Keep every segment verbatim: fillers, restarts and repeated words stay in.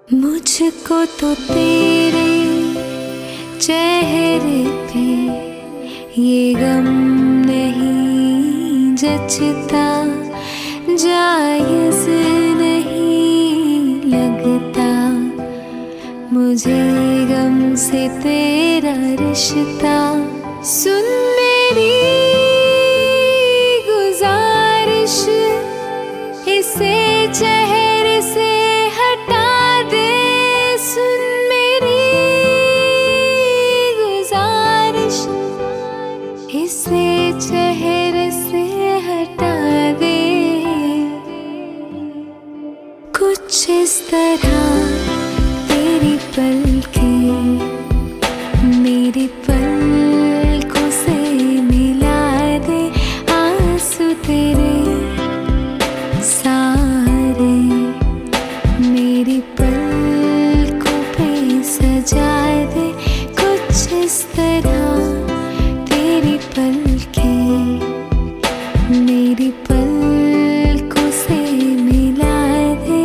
मुझको तो तेरे चेहरे पे ये गम नहीं जचता, जायज़ नहीं लगता मुझे गम से तेरा रिश्ता। सुन मेरी गुजारिश, इसे चेहरे से हटा दे। सुन मेरी गुजारिश, इसे चेहरे से हटा दे। कुछ इस तरह तेरी पलकें मेरी पलकों से मिला दे। आंसू तेरे सारे मेरी पलकों पे सजा दे। कुछ इस तरह तेरी पलकें मेरी पलकों से मिला दे।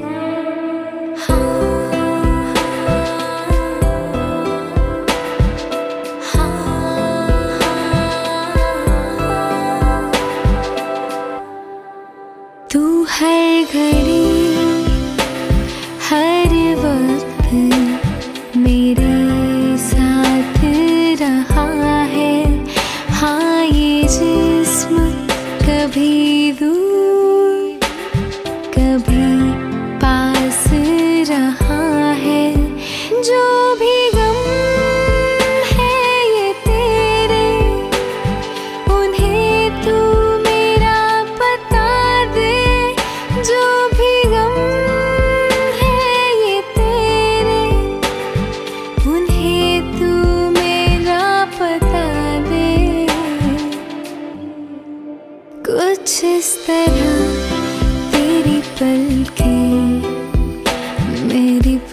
तू हर घड़ी हर वक्त मेरे साथ रहा है। हाँ, ये जिस्म कभी दूर कभी पास रहा है। जो भी गम है ये तेरे, उन्हें तू मेरा बता दे। जो भी गम है ये तेरे, उन्हें तू मेरा बता दे। कुछ इस तरह तेरी पलकें मेरी